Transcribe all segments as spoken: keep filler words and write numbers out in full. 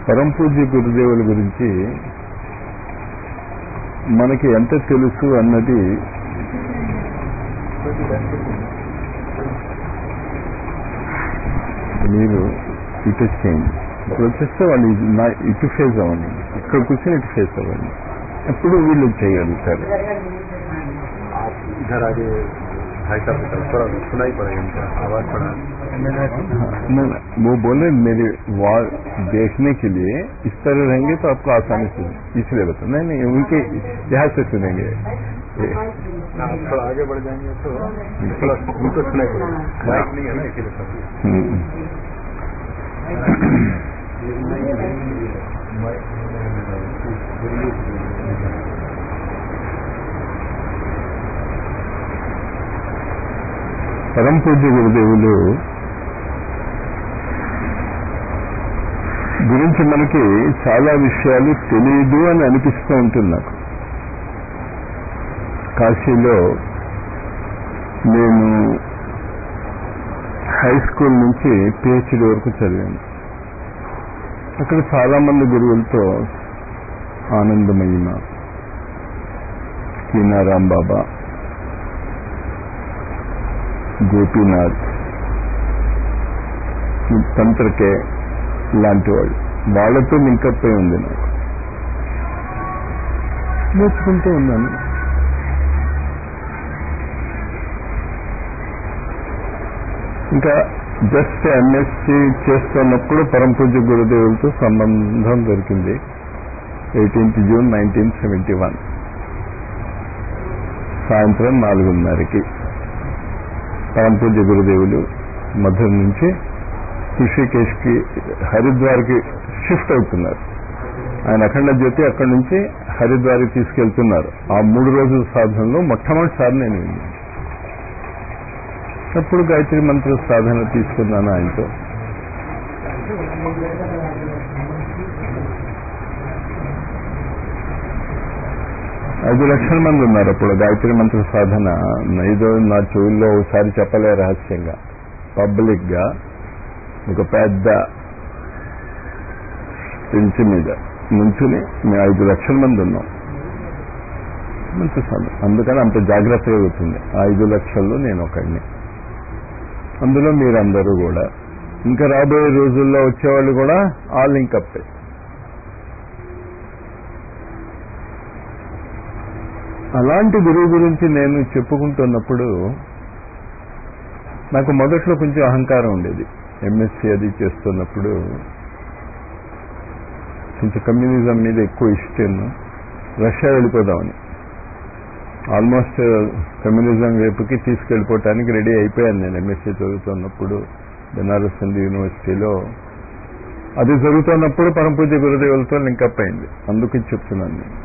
పరమ పూజ్య గురుదేవుల గురించి మనకి ఎంత తెలుసు అన్నది మీరు ఇటు వచ్చేయండి. ఇప్పుడు వచ్చేస్తే వాళ్ళు నా ఇటు ఫేస్ అవ్వండి, ఇక్కడ కూర్చొని ఇటు ఫేస్ అవ్వండి, అప్పుడు వీళ్ళు చేయగలుగుతారు. इधर आगे भाई साहब की तरफ थोड़ा सुनाई पड़ेगा, इनका आवाज पड़ा। वो बोले मेरे वॉल देखने के लिए इस तरह रहेंगे तो आपको आसानी से, इसलिए बता नहीं नहीं उनके यहाँ से सुनेंगे। आप थोड़ा आगे बढ़ जाएंगे तो थोड़ा उनको सुनाई पड़ेगा, माइक नहीं है ना इसीलिए। పరమ పూజ్య గురుదేవులు గురించి మనకి చాలా విషయాలు తెలియదు అని అనిపిస్తూ ఉంటుంది నాకు. కాశీలో నేను హై స్కూల్ నుంచి పిహెచ్డి వరకు చదివాను. అక్కడ చాలా మంది గురువులతో ఆనందమయ్యిన కీనారాం బాబా, గోపీనాథ్, తంత్రకే లాంటి వాళ్ళు, వాళ్ళతో లింకప్ అయి ఉంది. నాకు నేర్చుకుంటూ ఉన్నాను. ఇంకా జస్ట్ ఎంఎస్సీ చేస్తున్నప్పుడు పరమ పూజ్య గురుదేవులతో సంబంధం దొరికింది. Eighteenth June nineteen seventy one సాయంత్రం నాలుగున్నరకి పరమ పూజ్య గురుదేవులు మధుర నుంచి ఋషికేశ్కి, హరిద్వార్కి షిఫ్ట్ అవుతున్నారు. ఆయన అఖండ జ్యోతి అక్కడి నుంచి హరిద్వార్కి తీసుకెళ్తున్నారు. ఆ మూడు రోజుల సాధనలో మొట్టమొదటిసారి నేను విన్నాను. అప్పుడు గాయత్రి మంత్ర సాధన తీసుకున్నాను ఆయనతో. ఐదు లక్షల మంది ఉన్నారు అప్పుడు గాయత్రి మంత్ర సాధన. ఐదో నా చెవుల్లో ఒకసారి చెప్పలే రహస్యంగా, పబ్లిక్ గా ఒక పెద్ద పెంచి మీద నుంచుని మేము ఐదు లక్షల మంది ఉన్నాం మంత్ర సాధన. అందుకని అంత జాగ్రత్తగా అవుతుంది. ఐదు లక్షల్లో నేను ఒకడిని, అందులో మీరందరూ కూడా, ఇంకా రాబోయే రోజుల్లో వచ్చేవాళ్ళు కూడా ఆ లింకప్. అలాంటి గురువు గురించి నేను చెప్పుకుంటున్నప్పుడు నాకు మొదట్లో కొంచెం అహంకారం ఉండేది. ఎంఎస్సీ అది చేస్తున్నప్పుడు కొంచెం కమ్యూనిజం మీద ఎక్కువ ఇష్టం, రష్యా వెళ్ళిపోదామని. ఆల్మోస్ట్ కమ్యూనిజం వైపుకి తీసుకెళ్ళిపోవటానికి రెడీ అయిపోయాను నేను ఎంఎస్సీ చదువుతున్నప్పుడు బెనారస్ హిందూ యూనివర్సిటీలో. అది జరుగుతున్నప్పుడు పరమ పూజ్య గురుదేవులతో లింకప్ అయింది. అందుకు చెప్తున్నాను నేను.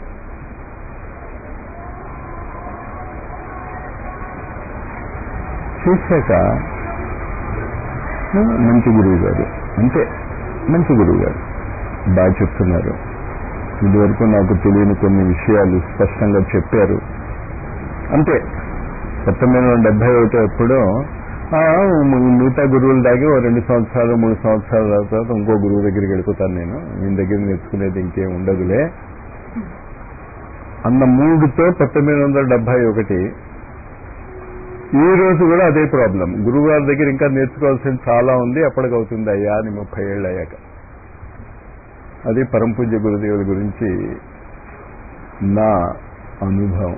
చూశాక మంచి గురువు గారు, అంతే, మంచి గురువు గారు, బాగా చెప్తున్నారు. ఇదివరకు నాకు తెలియని కొన్ని విషయాలు స్పష్టంగా చెప్పారు. అంతే. పంతొమ్మిది వందల డెబ్బై ఒకటి ఎప్పుడో మిగతా గురువుల దాగి ఓ రెండు సంవత్సరాలు మూడు సంవత్సరాల తర్వాత ఇంకో గురువు దగ్గరికి వెళ్ళిపోతాను నేను, ఈయన దగ్గర నేర్చుకునేది ఇంకేం ఉండదులే అన్న మూడుతో పంతొమ్మిది వందల డెబ్బై ఒకటి ఈ రోజు కూడా అదే ప్రాబ్లం. గురువు గారి దగ్గర ఇంకా నేర్చుకోవాల్సింది చాలా ఉంది, అప్పటికవుతుంది అయ్యా అని ముప్పై ఏళ్ళు అయ్యాక. అది పరమ పూజ్య గురుదేవుల గురించి నా అనుభవం.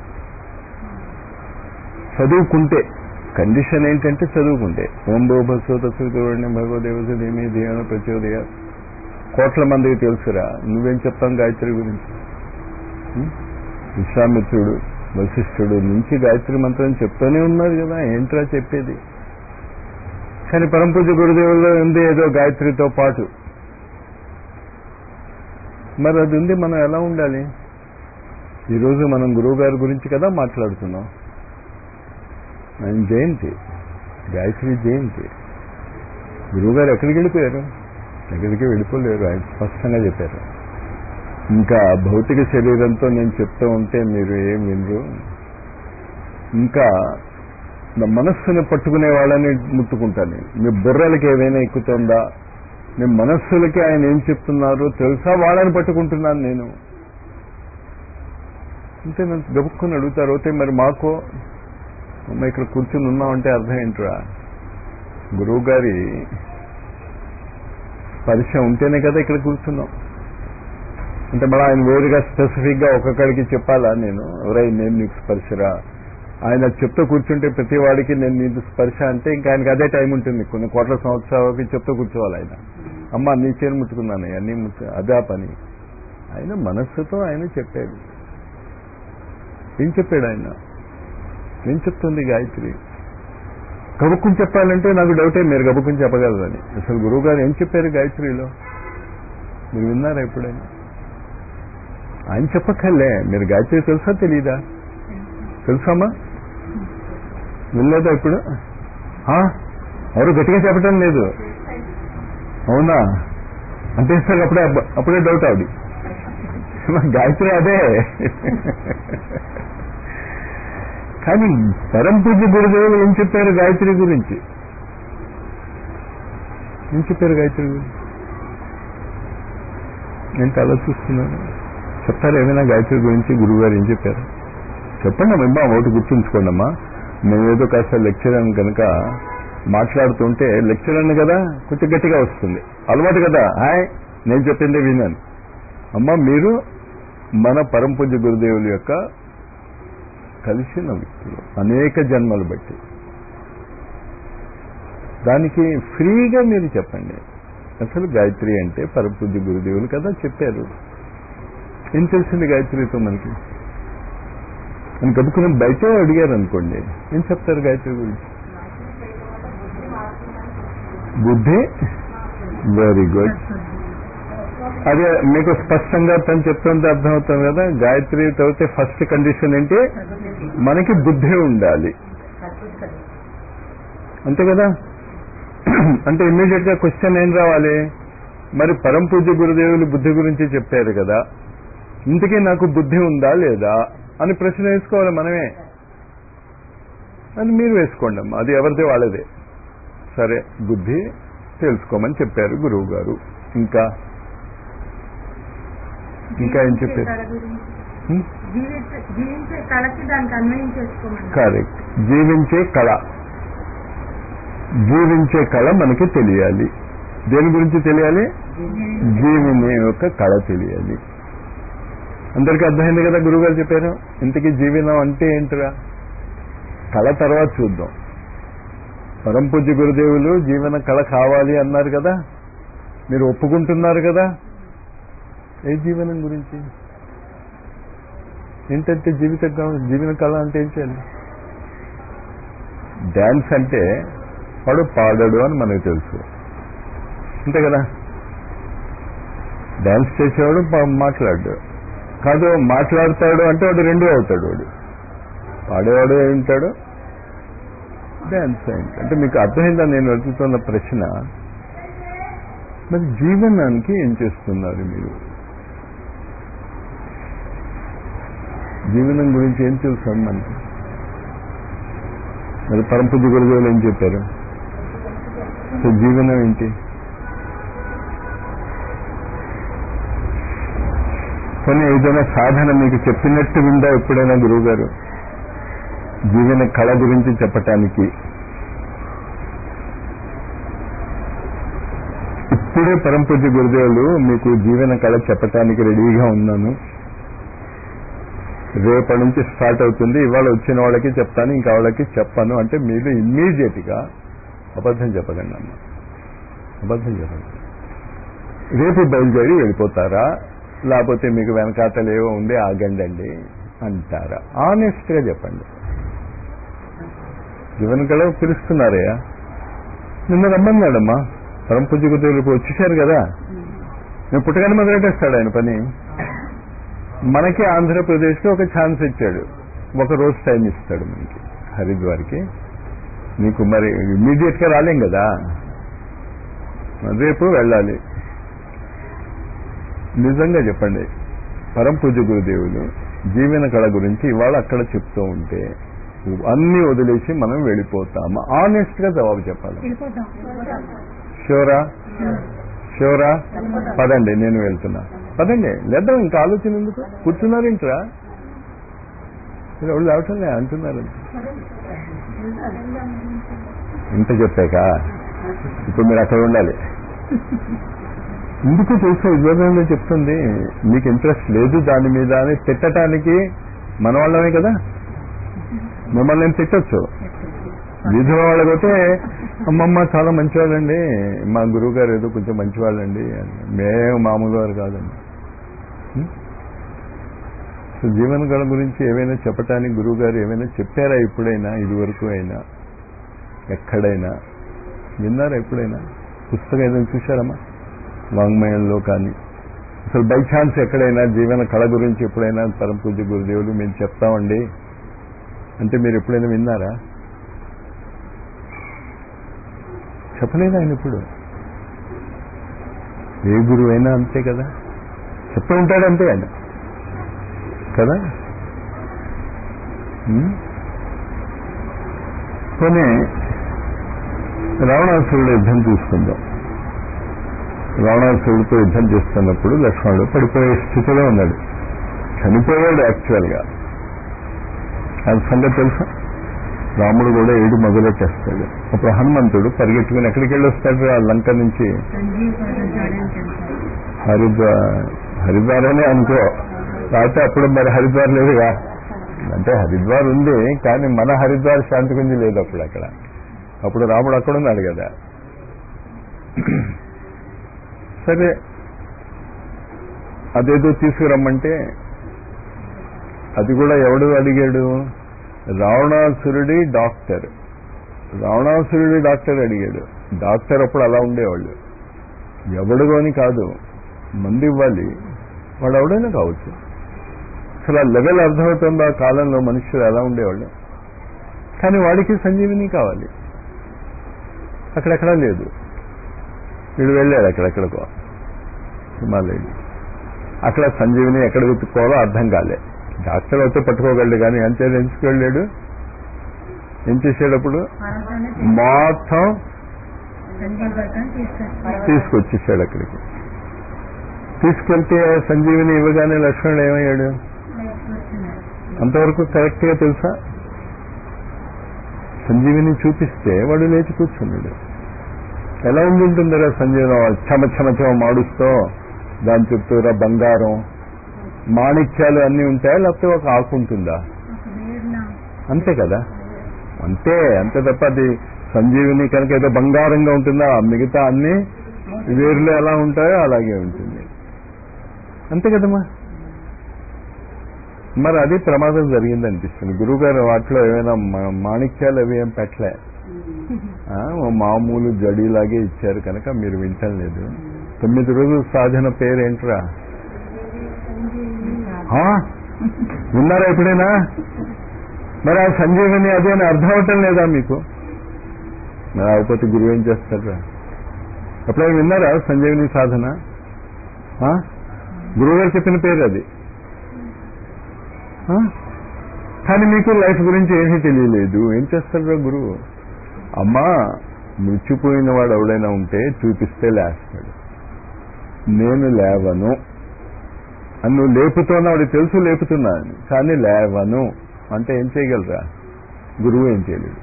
చదువుకుంటే కండిషన్ ఏంటంటే చదువుకుంటే ఓం భూభస్వ తత్సూర్యం భగవదేవదేమి ధ్యాన ప్రచోదయ కోట్ల మందికి తెలుసురా. నువ్వేం చెప్తాం గాయత్రి గురించి? విశ్వామిత్రుడు, వశిష్ఠుడు నుంచి గాయత్రి మంత్రం చెప్తూనే ఉన్నారు కదా, ఏంట్రా చెప్పేది? కానీ పరమ పూజ్య గురుదేవుల్లో ఉంది ఏదో గాయత్రితో పాటు. మరి అది ఉంది, మనం ఎలా ఉండాలి? ఈరోజు మనం గురువు గారి గురించి కదా మాట్లాడుతున్నాం. ఆయన జయంతి, గాయత్రి జయంతి. గురువు గారు ఎక్కడికి వెళ్ళిపోయారు? ఎక్కడికి వెళ్ళిపోలేరు, ఆయన స్పష్టంగా చెప్పారు. ఇంకా భౌతిక శరీరంతో నేను చెప్తూ ఉంటే మీరు ఏం వినరు. ఇంకా నా మనస్సును పట్టుకునే వాళ్ళని ముట్టుకుంటాను నేను. మీ బుర్రలకి ఏమైనా ఎక్కుతుందా? నేను మనస్సులకి ఆయన ఏం చెప్తున్నారు తెలుసా, వాళ్ళని పట్టుకుంటున్నాను నేను. అంటే నన్ను గబుక్కుని అడుగుతారు, అయితే మరి మాకు అమ్మ ఇక్కడ కూర్చుని ఉన్నామంటే అర్థం ఏంట్రా, గురువు గారి స్పర్శ ఉంటేనే కదా ఇక్కడ కూర్చున్నాం. అంటే మళ్ళీ ఆయన వేరుగా స్పెసిఫిక్ గా ఒక్కొక్కడికి చెప్పాలా, నేను ఎవరై నేను నీకు స్పర్శరా, ఆయన చెప్తూ కూర్చుంటే ప్రతి వాడికి నేను నీకు స్పర్శ అంటే ఇంకా ఆయనకి అదే టైం ఉంటుంది, కొన్ని కోట్ల సంవత్సరాలకి చెప్తూ కూర్చోవాలి ఆయన. అమ్మ నీ చేరు ముట్టుకున్నాను అన్నీ ముట్టు, అదే పని. ఆయన మనస్సుతో ఆయన చెప్పాడు. ఏం చెప్పాడు ఆయన, ఏం చెప్తుంది గాయత్రి? గబుక్కుని చెప్పాలంటే నాకు డౌటే మీరు గబుక్కుని చెప్పగలరని. అసలు గురువు గారు ఏం చెప్పారు గాయత్రిలో మీరు విన్నారా ఎప్పుడైనా? ఆయన చెప్పక్కర్లే, మీరు గాయత్రి తెలుసా తెలీదా? తెలుసామా? వినలేదా ఇప్పుడు? ఎవరు గట్టిగా చెప్పటం లేదు. అవునా? అంటే సార్ అప్పుడే అప్పుడే డౌట్ అవుది. గాయత్రి అదే. కానీ పరమ పూజ్య గురుదేవులు ఏం చెప్పారు గాయత్రి గురించి? ఏం చెప్పారు గాయత్రి గురించి? నేను అలా చూస్తున్నాను. చెప్తారు ఏమైనా గాయత్రి గురించి గురువు గారు ఏం చెప్పారు? చెప్పండి అమ్మా, ఒకటి గుర్తుంచుకోండి అమ్మా. మేమేదో కాస్త లెక్చర్ అని కనుక మాట్లాడుతుంటే లెక్చర్ అని కదా కొంచెం గట్టిగా వస్తుంది, అలవాటు కదా. హాయ్ నేను చెప్పిందే విన్నాను. అమ్మా మీరు మన పరమ పూజ్య గురుదేవుల యొక్క కలిసిన వ్యక్తులు అనేక జన్మలు బట్టి, దానికి ఫ్రీగా మీరు చెప్పండి. అసలు గాయత్రి అంటే పరమ పూజ్య గురుదేవులు కదా చెప్పారు. ఏం తెలిసింది గాయత్రితో మనకి అని గబుకుని బయటే అడిగారు అనుకోండి, ఏం చెప్తారు గాయత్రి గురించి? బుద్ధి. Very good. అదే మీకు స్పష్టంగా తను చెప్తుంటే అర్థమవుతుంది కదా. గాయత్రి చదివితే ఫస్ట్ కండిషన్ ఏంటి? మనకి బుద్ధి ఉండాలి, అంతే కదా. అంటే ఇమ్మీడియట్ గా క్వశ్చన్ ఏం రావాలి, మరి పరమ పూజ్య గురుదేవులు బుద్ధి గురించి చెప్పారు కదా, ఇంతకీ నాకు బుద్ధి ఉందా లేదా అని ప్రశ్న వేసుకోవాలి మనమే. అని మీరు వేసుకోండి అమ్మా, అది ఎవరిదే వాళ్ళదే. సరే బుద్ధి తెలుసుకోమని చెప్పారు గురువు గారు. ఇంకా ఇంకా ఏం చెప్పారు? కరెక్ట్. జీవించే కళ. జీవించే కళ మనకి తెలియాలి. దేని గురించి తెలియాలి? జీవనే యొక్క కళ తెలియాలి. అందరికీ అర్థమైంది కదా గురువు గారు చెప్పారు. ఇంతకీ జీవనం అంటే ఏంటిరా? కళ తర్వాత చూద్దాం. పరమ పూజ్య గురుదేవులు జీవన కళ కావాలి అన్నారు కదా, మీరు ఒప్పుకుంటున్నారు కదా. ఏ జీవనం గురించి? ఏంటంటే జీవిత జీవన కళ అంటే ఏం చేయాలి? డాన్స్ అంటే వాడు పాడడు అని మనకు తెలుసు, అంతే కదా. డాన్స్ చేసేవాడు మాట్లాడు కాదు, మాట్లాడతాడు అంటే వాడు రెండూ అవుతాడు. వాడు పాడేవాడు ఏంటాడు, డాన్స్ ఏంటి అంటే. మీకు అర్థమైందా నేను అడుగుతున్న ప్రశ్న? మరి జీవనానికి ఏం చేస్తున్నారు మీరు? జీవనం గురించి ఏం తెలుసు మనకి? మరి పరమ పూజ్య గురుదేవులు ఏం చెప్పారు? సో జీవనం ఏంటి? కొన్ని ఏదైనా సాధన మీకు చెప్పినట్టు ఉందా ఎప్పుడైనా గురువు గారు జీవన కళ గురించి చెప్పటానికి? ఇప్పుడే పరమ పూజ్య గురుదేవులు మీకు జీవన కళ చెప్పటానికి రెడీగా ఉన్నాను, రేపటి నుంచి స్టార్ట్ అవుతుంది, ఇవాళ వచ్చిన వాళ్ళకి చెప్తాను, ఇంకా వాళ్ళకి చెప్పాను అంటే మీరు ఇమ్మీడియట్ గా అబద్ధం చెప్పకండి అమ్మ, అబద్ధం చెప్పండి. రేపు బయలుదేరి వెళ్ళిపోతారా, లేకపోతే మీకు వెనకాతలేవో ఉండి ఆగండి అండి అంటారా? ఆనెస్ట్ గా చెప్పండి. జీవన కళ పిలుస్తున్నారయ్యా, నిన్న రమ్మన్నాడమ్మా పరమ పూజ్య గురుదేవులకు, వచ్చేసారు కదా. నేను పుట్టగానే మొదలెట్టేస్తాడు ఆయన పని. మనకి ఆంధ్రప్రదేశ్ లో ఒక ఛాన్స్ ఇచ్చాడు, ఒక రోజు టైం ఇస్తాడు మనకి హరిద్వార్కి. నీకు మరి ఇమ్మీడియట్ గా రాలేం కదా, రేపు వెళ్ళాలి. నిజంగా చెప్పండి, పరమ పూజ్య గురుదేవులు జీవన కళ గురించి ఇవాళ అక్కడ చెప్తూ ఉంటే అన్ని వదిలేసి మనం వెళ్ళిపోతామా? ఆనెస్ట్ గా జవాబు చెప్పాలి. షూరా? షూరా? పదండి, నేను వెళ్తున్నా. పదండి, లేద్దాం. ఇంకా ఆలోచన ఎందుకు? కూర్చున్నారు ఇంట్రా ఎవరు లేవటంలే అంటున్నారు. ఇంత చెప్పాక ఇప్పుడు మీరు అక్కడ ఉండాలి. ఎందుకు తెలుసా ఉద్యోగంలో చెప్తుంది, మీకు ఇంట్రెస్ట్ లేదు దాని మీద అని తిట్టడానికి మన వాళ్ళమే కదా. మిమ్మల్ని నేను తిట్టచ్చు. వీధిలో వాళ్ళకైతే అమ్మమ్మ చాలా మంచివాళ్ళండి, మా గురువు గారు ఏదో కొంచెం మంచివాళ్ళండి, మేము మామూలు వారు కాదండి. సో జీవన గణ గురించి ఏమైనా చెప్పటానికి గురువు గారు ఏమైనా చెప్పారా ఎప్పుడైనా? ఇదివరకు అయినా ఎక్కడైనా విన్నారా ఎప్పుడైనా? పుస్తకం ఏదైనా చూశారమ్మా వాంగ్మయంలో? కానీ అసలు బై ఛాన్స్ ఎక్కడైనా జీవన కళ గురించి ఎప్పుడైనా పరమ పూజ్య గురుదేవులు మేము చెప్తామండి అంటే మీరు ఎప్పుడైనా విన్నారా? చెప్పలేదు ఆయన ఇప్పుడు. ఏ గురువు అయినా అంతే కదా, చెప్తూ ఉంటాడంతే ఆయన కదా. కానీ రావణాసురుడు యుద్ధం చూసుకుందాం. రావణాసురుడితో యుద్ధం చేస్తున్నప్పుడు లక్ష్మణుడు పడిపోయే స్థితిలో ఉన్నాడు, చనిపోయాడు యాక్చువల్గా. అది సంగతి తెలుసా? రాముడు కూడా ఏడు మొదలెట్టేస్తాడు. అప్పుడు హనుమంతుడు పరిగెట్టుకుని ఎక్కడికి వెళ్ళి వస్తాడు? ఆ లంక నుంచి హరిద్వార్. హరిద్వార్ అనే అనుకో, కాకపోతే అప్పుడు మరి హరిద్వార్ లేదుగా. అంటే హరిద్వార్ ఉంది కానీ మన హరిద్వార్ శాంతి గుంజి లేదు అప్పుడు అక్కడ. అప్పుడు రాముడు అక్కడ ఉన్నాడు కదా. సరే అదేదో తీసుకురమ్మంటే అది కూడా ఎవడు అడిగాడు? రావణాసురుడి డాక్టర్. రావణాసురుడి డాక్టర్ అడిగాడు. డాక్టర్ అప్పుడు అలా ఉండేవాళ్ళు, ఎవడుగో అని కాదు, మందు ఇవ్వాలి, వాడు ఎవడైనా కావచ్చు. అసలు ఆ లెవెల్ అర్థమవుతుంది ఆ కాలంలో మనుషులు ఎలా ఉండేవాళ్ళు. కానీ వాడికి సంజీవిని కావాలి, అక్కడెక్కడా లేదు. వీడు వెళ్ళాడు అక్కడెక్కడికో హిమాలయం, అక్కడ సంజీవిని ఎక్కడ వెతుక్కోవాలో అర్థం కాలే. డాక్టర్ అయితే పట్టుకోగలడు కానీ అంతే ఎంచుకు వెళ్ళాడు. ఏం చేసేటప్పుడు మొత్తం తీసుకొచ్చేసాడు అక్కడికి. తీసుకెళ్తే సంజీవిని ఇవ్వగానే లక్ష్మణుడు ఏమయ్యాడు? అంతవరకు కరెక్ట్ గా తెలుసా? సంజీవిని చూపిస్తే వాడు లేచి కూర్చున్నాడు. ఎలా ఉండి ఉంటుందిరా సంజీవన? చమ చమ చమ మాడుస్తూ దాని చుట్టూరా బంగారం మాణిక్యాలు అన్నీ ఉంటాయా, లేకపోతే ఒక ఆకు ఉంటుందా? అంతే కదా, అంతే అంతే తప్ప అది సంజీవిని కనుక ఏదో బంగారంగా ఉంటుందా? మిగతా అన్ని వేర్లు ఎలా ఉంటాయో అలాగే ఉంటుంది, అంతే కదమ్మా. మరి అది ప్రమాదం జరిగింది అనిపిస్తుంది. గురువుగారు వాటిలో ఏమైనా మాణిక్యాలు అవి ఏం పెట్టలే, మామూలు జడీలాగే ఇచ్చారు కనుక మీరు వింటలేదు. తొమ్మిది రోజుల సాధన పేరేంట్రా? విన్నారా ఎప్పుడైనా? మరి ఆ సంజీవని అదే అని అర్థం అవటం లేదా మీకు? మరి అయిపోతే గురువు ఏం చేస్తారా? ఎప్పుడైనా విన్నారా సంజీవని సాధన? గురువు గారు చెప్పిన పేరు అది, కానీ మీకు లైఫ్ గురించి ఏమీ తెలియలేదు. ఏం చేస్తారా గురువు? అమ్మా మృత్యుపోయిన వాడు ఎవడైనా ఉంటే చూపిస్తే లేస్తాడు, నేను లేవను అని నువ్వు లేపుతున్నా, వాడికి తెలుసు లేపుతున్నా కానీ లేవను అంటే ఏం చేయగలరా? గురువు ఏం చేయలేదు.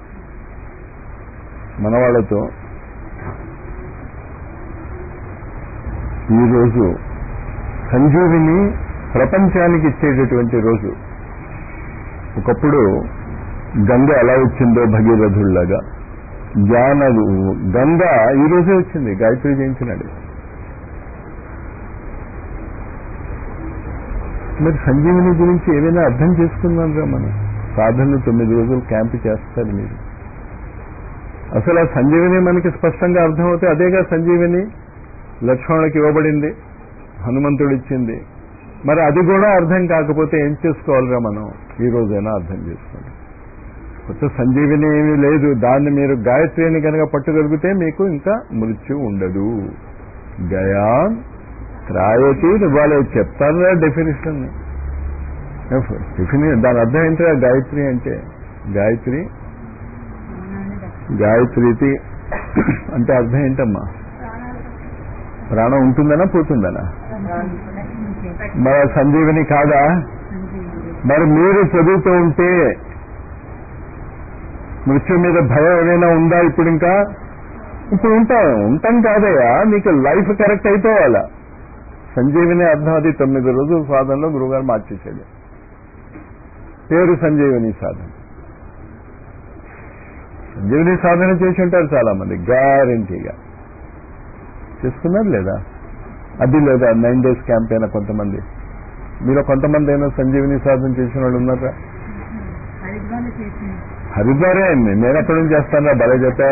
మన వాళ్ళతో ఈరోజు సంజీవిని ప్రపంచానికి ఇచ్చేటటువంటి రోజు. ఒకప్పుడు గంగ ఎలా వచ్చిందో భగీరథుల్లాగా జ్ఞాన గంగ ఈ రోజే వచ్చింది, గాయత్రి జయించినాడు. మరి సంజీవిని గురించి ఏదైనా అర్థం చేసుకున్నాం రా మనం. సాధనలు తొమ్మిది రోజులు క్యాంపు చేస్తారు మీరు. అసలు ఆ సంజీవిని మనకి స్పష్టంగా అర్థమవుతే అదేగా సంజీవిని లక్ష్మణుడికి ఇవ్వబడింది, హనుమంతుడు ఇచ్చింది. మరి అది కూడా అర్థం కాకపోతే ఏం చేసుకోవాలిరా మనం? ఈ రోజైనా అర్థం చేసుకోండి. కొత్త సంజీవిని ఏమీ లేదు, దాన్ని మీరు గాయత్రిని కనుక పట్టుగలిగితే మీకు ఇంకా మృత్యు ఉండదు. గయాన్ త్రాయతి ఇవ్వాలి చెప్తారా డెఫినేషన్. డెఫినేషన్ దాని అర్థం ఏంటో గాయత్రి అంటే. గాయత్రి గాయత్రి అంటే అర్థం ఏంటమ్మా? ప్రాణం ఉంటుందనా పోతుందనా? మరి సంజీవిని కాదా? మరి మీరు చదువుతూ ఉంటే మృత్యు మీద భయం ఏదైనా ఉందా ఇప్పుడు? ఇంకా ఇప్పుడు ఉంటాం ఉంటాం కాదయ్యా, నీకు లైఫ్ కరెక్ట్ అయిపోవాలా. సంజీవిని అర్థం అది తొమ్మిది రోజుల సాధనలో గురువుగారు మార్చేశాడు. పేరు సంజీవిని సాధన. సంజీవిని సాధన చేసి ఉంటారు చాలా మంది, గ్యారంటీగా చేసుకున్నారు లేదా? అది లేదా నైన్ డేస్ క్యాంప్ అయినా కొంతమంది, మీరు కొంతమంది అయినా సంజీవిని సాధన చేసిన వాళ్ళు ఉన్నారా? హరిద్వారే అండి, నేను ఎక్కడి నుంచి చేస్తానా? భలే చెప్పే,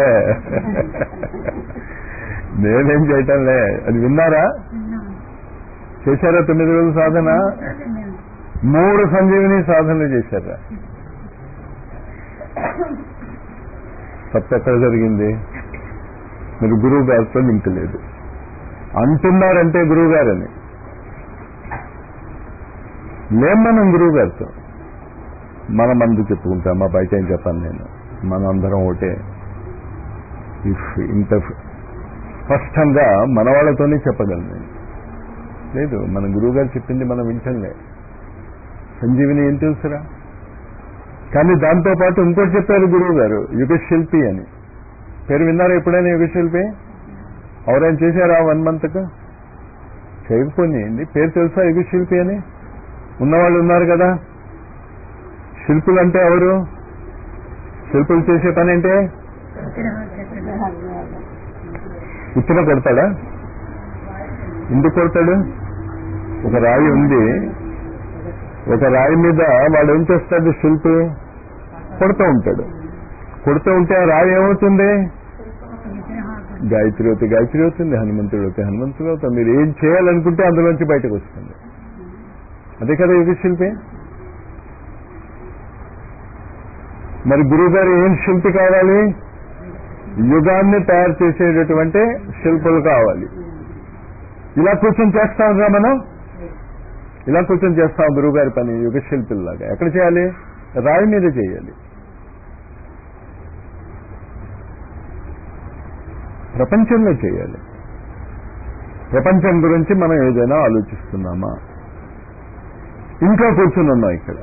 నేనేం చేయటంలే. అది విన్నారా? చేశారా తొమ్మిది రోజుల సాధన? మూడు సంజీవిని సాధనలు చేశారా? తప్ప ఎక్కడ జరిగింది? మీరు గురువు గారితో లింక్ లేదు అంటున్నారంటే గురువు గారని లేం. మనం గురువు గారితో మనం అందుకు చెప్పుకుంటాం, మా బయట ఏం చెప్పాను నేను, మనం అందరం ఒకటే. ఇఫ్ ఇంత స్పష్టంగా మన వాళ్ళతోనే చెప్పగలను నేను. లేదు, మన గురువు గారు చెప్పింది మనం వింటలే. సంజీవిని ఏం తెలుసురా? కానీ దాంతో పాటు ఇంకోటి చెప్పారు గురువు గారు, యుగశిల్పి అని. పేరు విన్నారా ఎప్పుడైనా? యుగశిల్పి ఎవరైనా చేశారా వన్ మంత్కు? చేయకపోయింది. పేరు తెలుసా యుగశిల్పి అని? ఉన్నవాళ్ళు ఉన్నారు కదా. శిల్పులు అంటే ఎవరు? శిల్పులు చేసే పని అంటే ఉత్తిన కొడతాడా? ఎందుకు కొడతాడు? ఒక రాయి ఉంది, ఒక రాయి మీద వాడు ఏం చేస్తాడు? శిల్పి కొడుతూ ఉంటాడు. కొడుతూ ఉంటే ఆ రాయి ఏమవుతుంది? గాయత్రి అవుతుంది, గాయత్రి అవుతుంది. హనుమంతుడు అవుతే హనుమంతుడు అవుతాం. మీరు ఏం చేయాలనుకుంటే అందులోంచి బయటకు వస్తుంది. అదే కదా యుగశిల్పి. మరి గురువు గారు ఏం శిల్పి కావాలి? యుగాన్ని తయారు చేసేటటువంటి శిల్పులు కావాలి. ఇలా కూర్చొని చేస్తాం రా మనం, ఇలా కూర్చొని చేస్తాం గురువు గారి పని యుగ శిల్పుల్లాగా. ఎక్కడ చేయాలి? రాయి మీద చేయాలి. ప్రపంచంలో చేయాలి. ప్రపంచం గురించి మనం ఏదైనా ఆలోచిస్తున్నామా? ఇంకా కూర్చుని ఉన్నాం ఇక్కడ.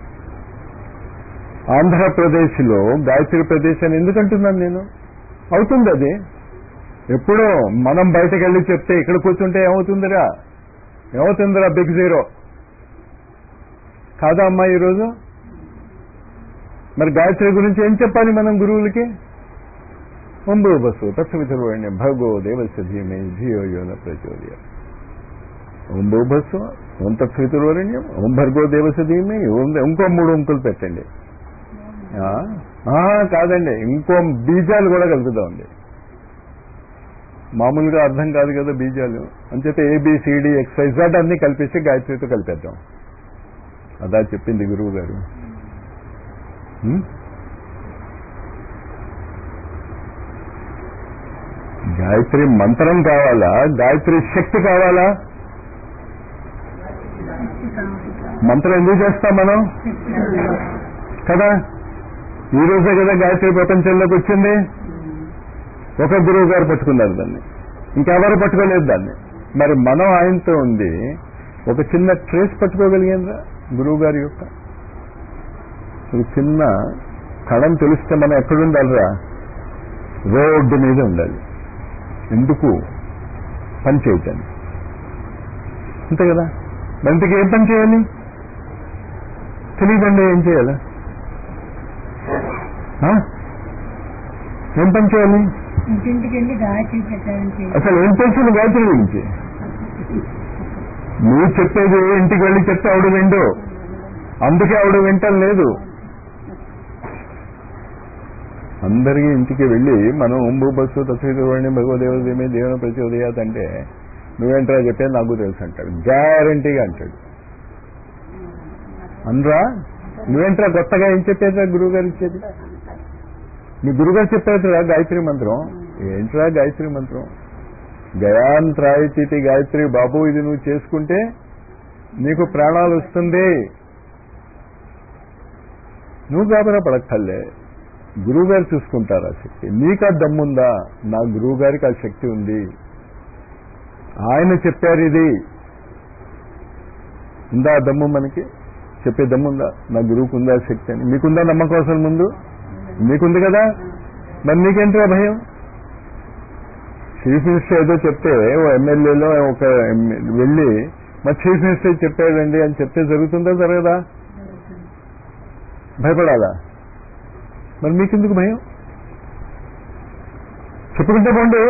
ఆంధ్రప్రదేశ్లో గాయత్రి ప్రదేశ్ ఎందుకంటున్నాను నేను? అవుతుంది అది. ఎప్పుడో మనం బయటకు వెళ్ళి చెప్తే ఇక్కడ కూర్చుంటే ఏమవుతుందిరా? ఏమవుతుందిరా? బిగ్ జీరో కాదా అమ్మా ఈరోజు? మరి గాయత్రి గురించి ఏం చెప్పాలి మనం గురువులకి? ఓం భూర్భువస్సు తత్సవితుర్వరేణ్యం భర్గో దేవస్య ధీమహి ధియో యో న ప్రచోదయాత్. ఓం భూర్భువస్సు ఓం తత్సవితుర్వరేణ్యం ఓం భర్గో దేవస్య ధీమహి ఓం. ఇంకో మూడు అంకులు పెట్టండి. కాదండి, ఇంకో బీజాలు కూడా కలుపుదామండి. మామూలుగా అర్థం కాదు కదా బీజాలు. అంచేత ఏబిసిడి ఎక్స్ఐజెడ్ అన్ని కలిపేసి గాయత్రితో కలిపేద్దాం. అదా చెప్పింది గురువు గారు. గాయత్రి మంత్రం కావాలా? గాయత్రి శక్తి కావాలా? మంత్రం ఎందుకు చేస్తాం మనం కదా? ఈ రోజే కదా గాయత్రి ప్రపంచంలోకి వచ్చింది. ఒక గురువు గారు పట్టుకున్నారు దాన్ని, ఇంకెవరు పట్టుకోలేదు దాన్ని. మరి మనం ఆయనతో ఉంది ఒక చిన్న ట్రేస్ పట్టుకోగలిగిందా గురువు గారి యొక్క? ఒక చిన్న కళం తెలిస్తే మనం ఎక్కడుండాలిరా? రోడ్డు మీద ఉండాలి. ఎందుకు? పని చేయటాన్ని. అంతే కదా. దానికి ఏం పని చేయాలి తెలియదండి. ఏం చేయాలి? ఏం పని చేయాలి? అసలు ఏం తెలిసింది గాయత్రి గురించి? నువ్వు చెప్పేది ఇంటికి వెళ్ళి చెప్తే ఆవిడ విండు. అందుకే ఆవిడ వింటం లేదు. అందరికీ ఇంటికి వెళ్ళి మనం ఓం భూర్భువస్సు తత్సవితుర్వరేణ్యం భర్గో దేవస్య ధీమహి ధియో యో న ప్రచోదయాత్ అంటే నువ్వేంట్రా చెప్పేది నాకు తెలుసు అంటాడు. గ్యారంటీగా అంటాడు. అనరా? నువ్వేంట్రా కొత్తగా ఏం చెప్పేదిరా గురువు గారు ఇచ్చేది? మీ గురుగారు చెప్పేదిరా గాయత్రి మంత్రం. ఏంట్రా గాయత్రి మంత్రం? గయాంత్రాయతి గాయత్రి బాబు, ఇది నువ్వు చేసుకుంటే నీకు ప్రాణాలు వస్తుంది. నువ్వు గాబరా పడక్కర్లే, గురువు గారు చూసుకుంటారు ఆ శక్తి. నీకు ఆ దమ్ముందా? నా గురువు గారికి ఆ శక్తి ఉంది. ఆయన చెప్పారు ఇది. ఉందా దమ్ము మనకి? చెప్పే దమ్ముందా? నా గురువుకు ఉందా శక్తి అని? మీకుందా నమ్మకం అసలు ముందు? మీకుంది కదా, మరి మీకేంటో భయం? చీఫ్ మినిస్టర్ ఏదో చెప్తే ఓ ఎమ్మెల్యేలో ఒక వెళ్ళి మా చీఫ్ మినిస్టర్ చెప్పాడండి అని చెప్తే జరుగుతుందా జరగదా? భయపడాలా? మరి మీకెందుకు భయం? చెప్పుకుంటే పోండి.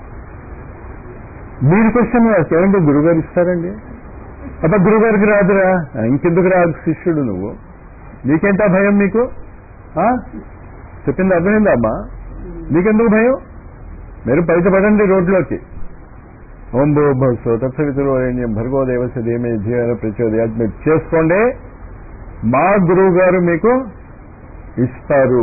మీరు క్వశ్చన్ ఏమంటే గురుగారు ఇస్తారండి, అబ్బా గురుగారికి రాదురా, ఇంకెందుకు రాదు శిష్యుడు నువ్వు, నీకేంటా భయం? మీకు చెప్పింది అర్థమైందా అమ్మా? నీకెందుకు భయం? మీరు బయటపడండి రోడ్లోకి. ఓం భూభస్వ తత్సవితుర్వరేణ్యం భర్గో దేవస్య ధీమహి ధియో యో ప్రచోదయాత్ మీరు చేసుకోండి. మా గురువు గారు మీకు ఇస్తారు.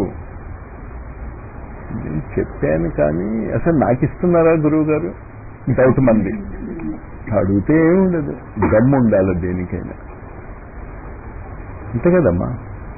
నేను చెప్పాను కానీ అసలు నాకు ఇస్తున్నారా గురువు గారు? డౌట్ మంది. అడిగితే ఏముండదు, దమ్ము ఉండాలి దేనికైనా. అంతే కదమ్మా.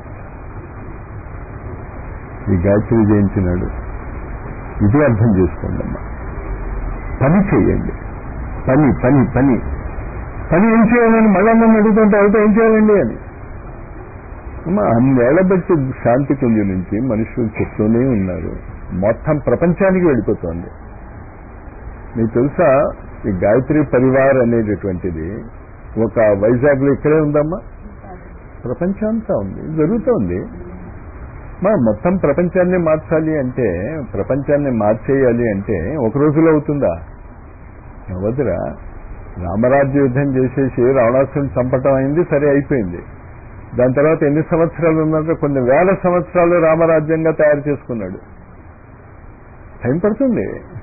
ఈ గాయత్రి జయించినాడు, ఇది అర్థం చేసుకోండి అమ్మా. పని చేయండి, పని పని పని పని ఏం చేయాలని మళ్ళా నన్ను అడుగుతుంటే అయితే ఏం చేయాలండి అని. అమ్మా అన్నేళ్ల బట్టి శాంతి కుంజ నుంచి మనుషులు చెప్తూనే ఉన్నారు, మొత్తం ప్రపంచానికి వెళ్ళిపోతుంది. మీకు తెలుసా ఈ గాయత్రి పరివార్ అనేటటువంటిది ఒక వైజాగ్లో ఇక్కడే ఉందమ్మా, ప్రపంచంతా ఉంది, జరుగుతోంది. మా మొత్తం ప్రపంచాన్ని మార్చాలి అంటే, ప్రపంచాన్ని మార్చేయాలి అంటే ఒక రోజులో అవుతుందా? అవదురా. రామరాజ్య యుద్ధం చేసేసి రావణాసుని చంపటం అయింది, సరే అయిపోయింది. దాని తర్వాత ఎన్ని సంవత్సరాలు ఉన్నదో కొన్ని వేల సంవత్సరాలు రామరాజ్యంగా తయారు చేసుకున్నాడు. టైం పడుతుంది.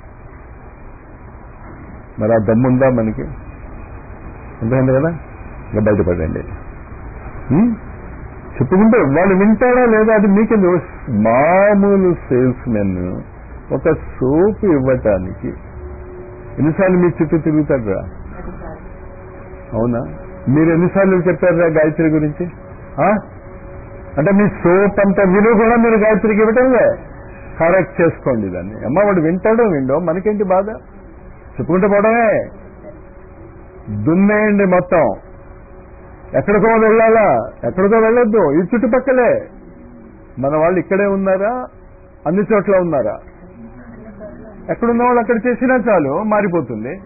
మరి ఆ దమ్ముందా మనకి? అర్థమైంది కదా? ఇంకా బయటపడండి. చెప్పుకుంటే వాళ్ళు వింటారా లేదా అది మీకెందు. మామూలు సేల్స్ మెన్ ఒక సోప్ ఇవ్వటానికి ఎన్నిసార్లు మీ చుట్టూ తిరుగుతారా? అవునా? మీరు ఎన్నిసార్లు చెప్పారా గాయత్రి గురించి? అంటే మీ సోప్ అంతా విలువ కూడా మీరు గాయత్రికి ఇవ్వటంలే. కరెక్ట్ చేసుకోండి దాన్ని. అమ్మ వాడు వింటాడో విండో మనకేంటి బాధ? చెప్పుకుంటే పోవడమే. దున్నేయండి మొత్తం. ఎక్కడికో వెళ్ళాలా? ఎక్కడికో వెళ్ళొద్దు, ఈ చుట్టుపక్కలే. మన వాళ్ళు ఇక్కడే ఉన్నారా? అన్ని చోట్ల ఉన్నారా? ఎక్కడున్న వాళ్ళు అక్కడ చేసినా చాలు, మారిపోతుంది.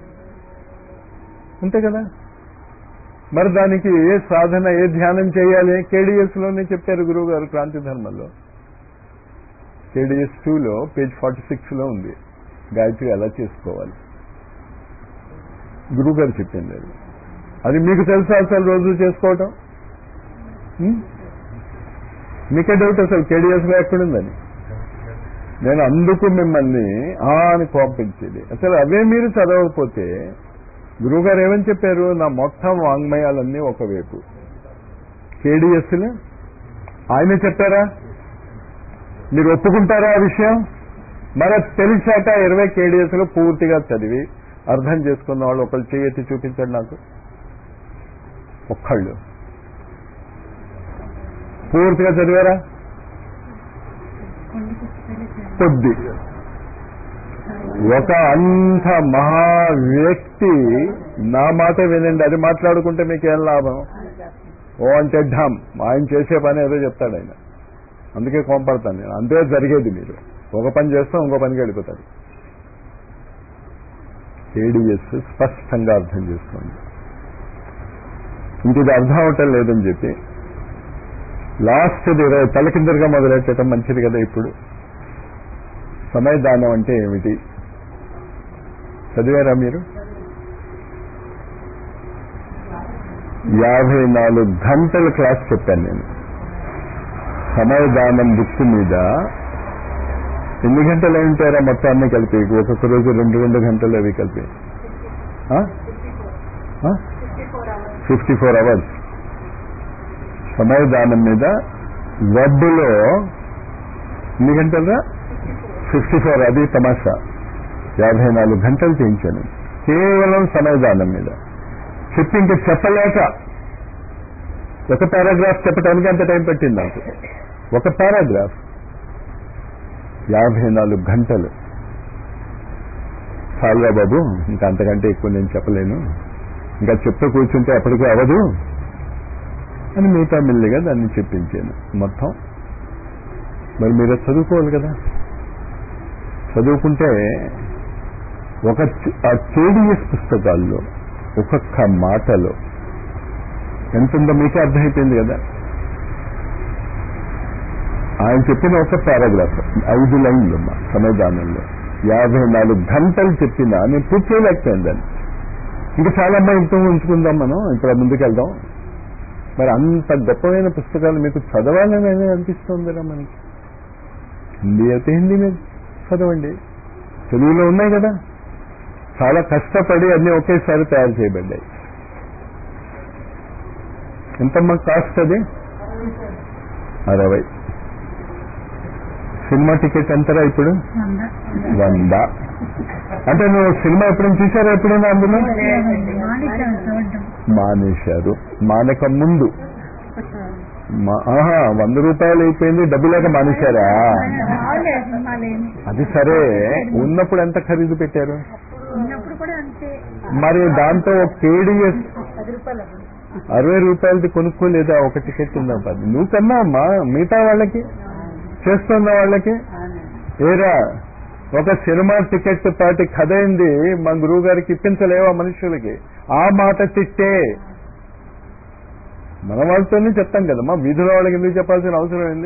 అంతే కదా? మరి దానికి ఏ సాధన, ఏ ధ్యానం చేయాలి? కేడీఎస్ లోనే చెప్పారు గురువు గారు క్రాంతి ధర్మంలో. కేడీఎస్ టూలో పేజ్ ఫార్టీ సిక్స్ లో ఉంది గాయత్రి ఎలా చేసుకోవాలి. గురువు గారు చెప్పింది అది. అది మీకు తెలుసా అసలు రోజు చేసుకోవటం? మీకే డౌట్ అసలు కేడీఎస్ లో ఎక్కడుందని. నేను అందుకు మిమ్మల్ని ఆ అని కోపించేది. అసలు అవే మీరు చదవకపోతే గురువు గారు ఏమని చెప్పారు? నా మొత్తం వాంగ్మయాలన్నీ ఒకవైపు, కేడీఎస్లు ఆయన చెప్పారా? మీరు ఒప్పుకుంటారా ఆ విషయం? మరి తెలిసాక ఇరవై కేడీఎస్లు పూర్తిగా చదివి అర్థం చేసుకున్న వాళ్ళు ఒకళ్ళు చేయెత్తి చూపించండి నాకు. ఒక్కళ్ళు పూర్తిగా చదివారా? కొద్ది. ఒక అంత మహా వ్యక్తి నా మాట వినండి, అది మాట్లాడుకుంటే మీకేం లాభం? ఓ అంటే ఢమ్, ఆయన చేసే పని ఏదో చెప్తాడు ఆయన. అందుకే కోంపడతాను నేను. అంతే జరిగేది. మీరు ఒక పని చేస్తాం, ఇంకో పనికి వెళ్ళిపోతాడు. కేడీఎస్ స్పష్టంగా అర్థం చేసుకోండి. ఇంక ఇది అర్థం అవటం లేదని చెప్పి లాస్ట్ ఇరవై తలకిందరుగా మొదలెట్టడం మంచిది కదా. ఇప్పుడు సమయదానం అంటే ఏమిటి చదివారా మీరు? యాభై నాలుగు గంటల క్లాస్ చెప్పాను నేను. సమయదానం బుక్ మీద ఎన్ని గంటలు ఉంటారా మొత్తాన్ని కలిపి? ఒక్కొక్క రోజు రెండు రెండు గంటలు అవి కలిపి ఫిఫ్టీ ఫోర్ అవర్స్ సమయదానం మీద. వెబ్లో ఎన్ని గంటలురా? Fifty four. అది తమాషా. యాభై నాలుగు గంటలు చేయించాను కేవలం సమయదానం మీద చెప్పి, ఇంకా చెప్పలేక ఒక పారాగ్రాఫ్ చెప్పడానికి అంత టైం పట్టింది నాకు. ఒక పారాగ్రాఫ్ యాభై నాలుగు గంటలు చాలుగా బాబు, ఇంకా అంతకంటే ఎక్కువ నేను చెప్పలేను, ఇంకా చెప్తూ కూర్చుంటే అప్పటికే అవదు అని మిగతా మెల్లిగా దాన్ని చెప్పించాను మొత్తం. మరి మీరు చదువుకోవాలి కదా. చదువుకుంటే ఒక ఆ కేడిఎస్ పుస్తకాల్లో ఒక్కొక్క మాటలో ఎంతుందో మీకే అర్థమైపోయింది కదా. ఆయన చెప్పిన ఒక పారాగ్రాఫ్ ఐదు లైన్లు మా సమయదానంలో యాభై నాలుగు గంటలు చెప్పినా నేను పూర్తి చేయలేకపోయాను దాన్ని. ఇంకా చాలా అమ్మాయి ఇంట్లో ఉంచుకుందాం, మనం ఇప్పుడు ముందుకు వెళ్దాం. మరి అంత గొప్పమైన పుస్తకాలు మీకు చదవాలని అనిపిస్తుంది కదా మనకి. హిందీ అయితే హిందీ మీద చదవండి, తెలుగులో ఉన్నాయి కదా. చాలా కష్టపడి అన్ని ఒకేసారి తయారు చేయబడ్డాయి. ఎంతమ్మా కాస్ట్ అది? అరవై. సినిమా టికెట్ ఎంతరా ఇప్పుడు? వంద. అంటే నువ్వు సినిమా ఎప్పుడైనా చూసారా? ఎప్పుడైనా అందులో మానేశారు. మానక ముందు ఆహా వంద రూపాయలు అయిపోయింది, డబ్బు లేక మానేశారా? అది సరే, ఉన్నప్పుడు ఎంత ఖరీదు పెట్టారు? మరి దాంతో కేడిఎస్ అరవై రూపాయలది కొనుక్కోలేదా? ఒక టికెట్ ఉందా? పది. నువ్వు కన్నా అమ్మా మిగతా వాళ్ళకి చేస్తున్న వాళ్ళకి ఏరా ఒక సినిమా టికెట్ పాటి కథ అయింది మా గురువు గారికి ఇప్పించలేవా మనుషులకి? ఆ మాట తిట్టే మన వాళ్ళతోనే చెప్తాం కదా, మా వీధుల వాళ్ళకి ఎందుకు చెప్పాల్సిన అవసరం ఏంది?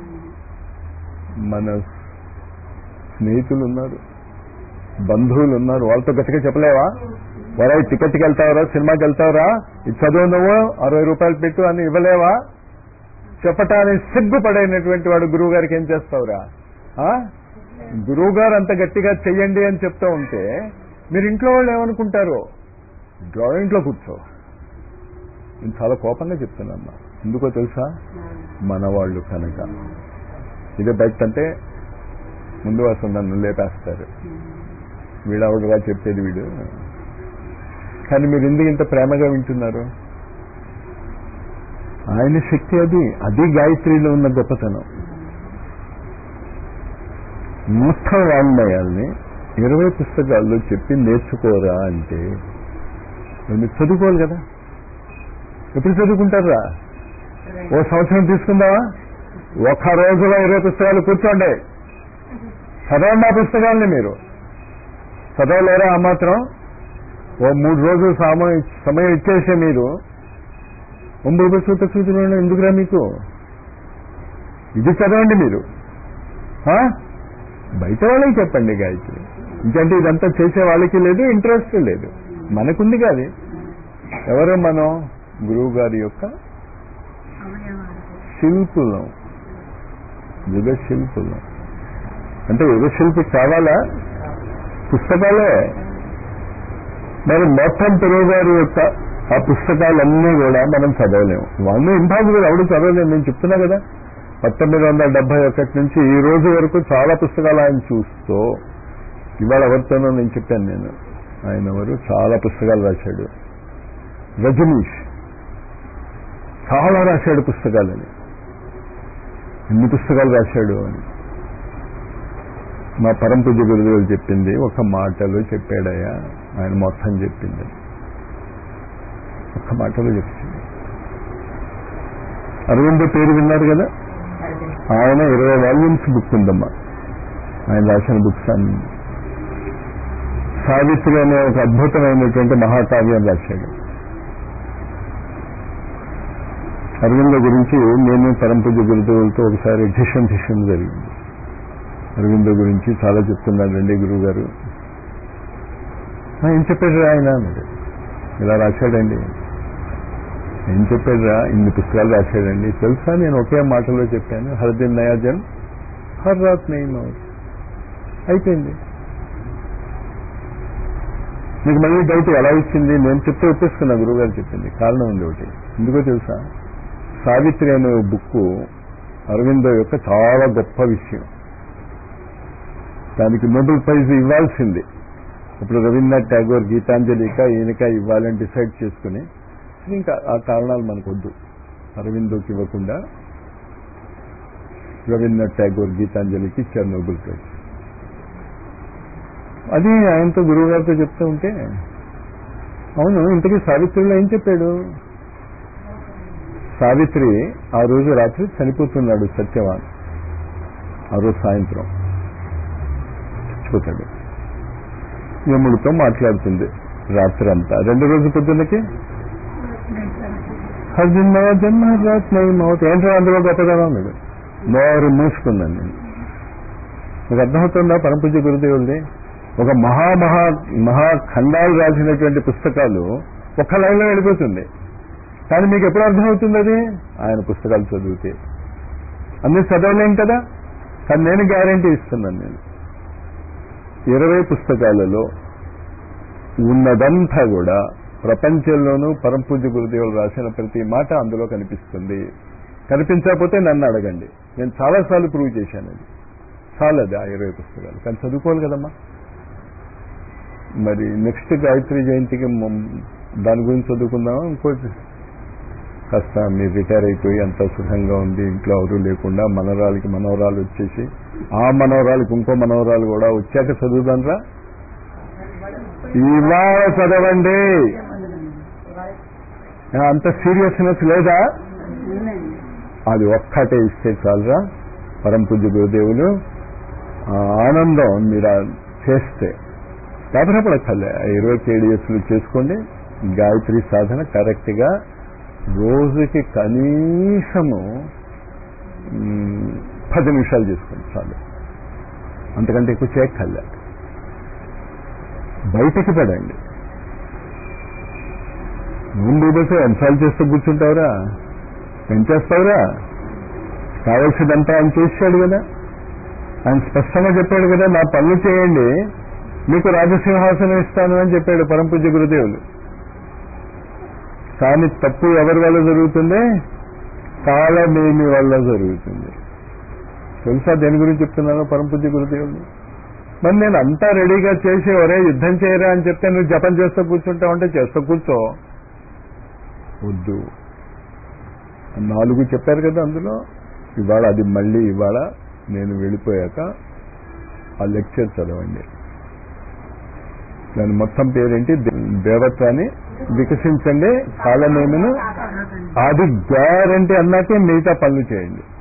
మన స్నేహితులు ఉన్నారు, బంధువులు ఉన్నారు, వాళ్ళతో గట్టిగా చెప్పలేవా? వరా టికెట్కి వెళ్తావరా, సినిమాకి వెళ్తావరా, ఇది చదువు నువ్వు అరవై రూపాయలు పెట్టు అని ఇవ్వలేవా? చెప్పటానికి సిగ్గుపడైనటువంటి వాడు గురువు గారికి ఏం చేస్తావురా? గురువు గారు అంత గట్టిగా చెయ్యండి అని చెప్తూ ఉంటే మీరు ఇంట్లో వాళ్ళు ఏమనుకుంటారు? డ్రాయింట్లో కూర్చో. నేను చాలా కోపంగా చెప్తున్నామ్మా. ఎందుకో తెలుసా? మన వాళ్ళు కనుక. ఇదే బయట అంటే ముందు వస్తుంది, నన్ను లేపేస్తారు, వీడవడుగా చెప్పేది వీడు. కానీ మీరు ఎందుకు ఇంత ప్రేమగా వింటున్నారు? ఆయన శక్తి అది. అది గాయత్రిలో ఉన్న గొప్పతనం. మొత్తం వాంగ్మయాల్ని ఇరవై పుస్తకాల్లో చెప్పి నేర్చుకోరా అంటే మీరు చదువుకోవాలి కదా. ఎప్పుడు చదువుకుంటారా? ఓ సంవత్సరం తీసుకుందామా? ఒక రోజులో ఇరవై పుస్తకాలు కూర్చోండి, చదవండి ఆ పుస్తకాలని. మీరు చదవలేరా? ఆ మాత్రం ఓ మూడు రోజులు సమయం సమయం ఇచ్చేసే మీరు ఒంబై సూత సూచనలు ఎందుకురా మీకు? ఇది చదవండి మీరు. బయట వాళ్ళకి చెప్పండి గాయత్రి. ఇంకంటే ఇదంతా చేసే వాళ్ళకి లేదు, ఇంట్రెస్ట్ లేదు. మనకుంది కాదు. ఎవరో మనం గురువు గారి యొక్క శిల్పులం, యుగ శిల్పులం. అంటే యుగ శిల్పి కావాలా? పుస్తకాలే. మరి మొత్తం గురువు గారి యొక్క ఆ పుస్తకాలన్నీ కూడా మనం చదవలేము. వాళ్ళు ఇంపాసిబుల్, ఎవడు చదవలేము. నేను చెప్తున్నా కదా, పంతొమ్మిది వందల డెబ్బై ఒకటి నుంచి ఈ రోజు వరకు చాలా పుస్తకాలు ఆయన చూస్తూ, ఇవాళ ఎవరితోనో నేను చెప్పాను, నేను ఆయన ఎవరు చాలా పుస్తకాలు రాశాడు. రజనీష్ చాలా రాశాడు పుస్తకాలని. ఎన్ని పుస్తకాలు రాశాడు అని మా పరమ పూజ్య గురుదేవులు చెప్పింది ఒక మాటలో చెప్పాడయ్యా. ఆయన మొత్తం చెప్పింది ఒక్క మాటలో చెప్పింది. అరవిందో పేరు విన్నారు కదా, ఆయన ఇరవై వాల్యూమ్స్ బుక్ ఉందమ్మా, ఆయన రాసిన బుక్స్ అన్ని. సావిత్రి అనే ఒక అద్భుతమైనటువంటి మహాకావ్యం రాశాడు. అరవిందో గురించి నేను పరమ పూజ్య గురుదేవులతో ఒకసారి ఢిషన్ ఢిషన్ జరిగింది. అరవిందో గురించి చాలా చెప్తున్నాడండి గురువు గారు. ఏం చెప్పాడు ఆయన? ఇలా రాశాడండి. ఏం చెప్పాడురా? ఇన్ని పుస్తకాలు రాశాడండి. తెలుసా, నేను ఒకే మాటలో చెప్పాను, హర్ దిన్ నయా జన్ హర్ రాత్ నయీ మౌత్. అయిపోయింది. మీకు మళ్ళీ డౌట్ ఎలా ఇచ్చింది? నేను చెప్తే ఒప్పేసుకున్నా, గురువు గారు చెప్పింది. కారణం ఉంది ఒకటి. ఎందుకో తెలుసా? సావిత్రి అనే బుక్ అరవిందో యొక్క చాలా గొప్ప విషయం. దానికి నోబెల్ ప్రైజ్ ఇవ్వాల్సింది. ఇప్పుడు రవీంద్రనాథ్ ఠాగూర్ గీతాంజలిక ఈయనక ఇవ్వాలని డిసైడ్ చేసుకుని, ఇంకా ఆ కారణాలు మనకు వద్దు. అరవిందోకి ఇవ్వకుండా రవీంద్రనాథ్ ఠాగూర్ గీతాంజలికి ఇచ్చారు నోబెల్ ప్రైజ్. అది ఆయనతో గురువు గారితో చెప్తూ ఉంటే, అవును ఇంతకీ సావిత్రిలో ఏం చెప్పాడు? సావిత్రి ఆ రోజు రాత్రి చనిపోతున్నాడు సత్యవాన్, ఆ రోజు సాయంత్రం చచ్చిపోతాడు. యముడితో మాట్లాడుతుంది రాత్రి అంతా. రెండు రోజు పొద్దున్నకి హర్జన్మ జన్మ రాత్మై మౌత్ ఏంటో అందులో గొప్పదనం అన్నాడు. నోరు మూసుకున్నాను నేను. మీకు అర్థమవుతుందా? పరమపూజ్య గురుదేవులది ఒక మహామహా మహాఖండాలు రాసినటువంటి పుస్తకాలు ఒక్క లైన్లో వెళ్ళిపోతుంది. కానీ మీకు ఎప్పుడు అర్థమవుతుంది అది? ఆయన పుస్తకాలు చదివితే. అన్ని చదవలేం కదా. కానీ నేను గ్యారంటీ ఇస్తున్నాను. నేను ఇరవై పుస్తకాలలో ఉన్నదంతా కూడా ప్రపంచంలోనూ పరమపూజ్య గురుదేవులు రాసిన ప్రతి మాట అందులో కనిపిస్తుంది. కనిపించకపోతే నన్ను అడగండి, నేను చాలాసార్లు ప్రూవ్ చేశాను. అది చాలది ఆ ఇరవై పుస్తకాలు. కానీ చదువుకోవాలి కదమ్మా. మరి నెక్స్ట్ గాయత్రి జయంతికి దాని గురించి చదువుకుందామా? ఇంకోటి కాస్త మీరు రిటైర్ అయిపోయి అంత సుఖంగా ఉంది, ఇంట్లో ఎవరు లేకుండా, మనవరాలకి మనవరాలు వచ్చేసి ఆ మనవరాలకి ఇంకో మనవరాలు కూడా వచ్చాక చదువుదానరా. ఇవాళ చదవండి. అంత సీరియస్నెస్ లేదా? అది ఒక్కటే ఇస్తే చాలరా. పరమపూజ్య గురుదేవులు ఆనందం మీరు చేస్తే దాదాపడక్కర్లే. ఇరవై కేడిఎస్లు చేసుకోండి. గాయత్రి సాధన కరెక్ట్ గా రోజుకి కనీసము పది నిమిషాలు చేసుకోండి చాలు. అంతకంటే ఎక్కువ చేయక్కర్లే. బయటకి పడండి. ముందు బస్సు ఎంసాలు చేస్తూ కూర్చుంటావురా, ఏం చేస్తావురా? కావాల్సిందంతా ఆయన చేశాడు కదా. ఆయన స్పష్టంగా చెప్పాడు కదా, నా పనులు చేయండి మీకు రాజసింహాసనం ఇస్తాను అని చెప్పాడు పరమపూజ్య గురుదేవులు. కానీ తప్పు ఎవరి వల్ల జరుగుతుంది? కాలమేమి వల్ల జరుగుతుంది. తెలుసా దేని గురించి చెప్తున్నానో పరమపూజ్య గురుదేవులు? మరి నేను అంతా రెడీగా చేసి ఒరే యుద్ధం చేయరా అని చెప్తే నువ్వు జపం చేస్తూ కూర్చుంటావు అంటే చేస్తూ కూర్చో. వద్దు. నాలుగు చెప్పారు కదా అందులో. ఇవాళ అది మళ్ళీ ఇవాళ నేను వెళ్ళిపోయాక ఆ లెక్చర్ చదవండి. దాని మొత్తం పేరేంటి? దేవత్వాన్ని వికసించండి, కాలమేమను. అది గ్యారంటీ అన్నాకే మిగతా పనులు చేయండి.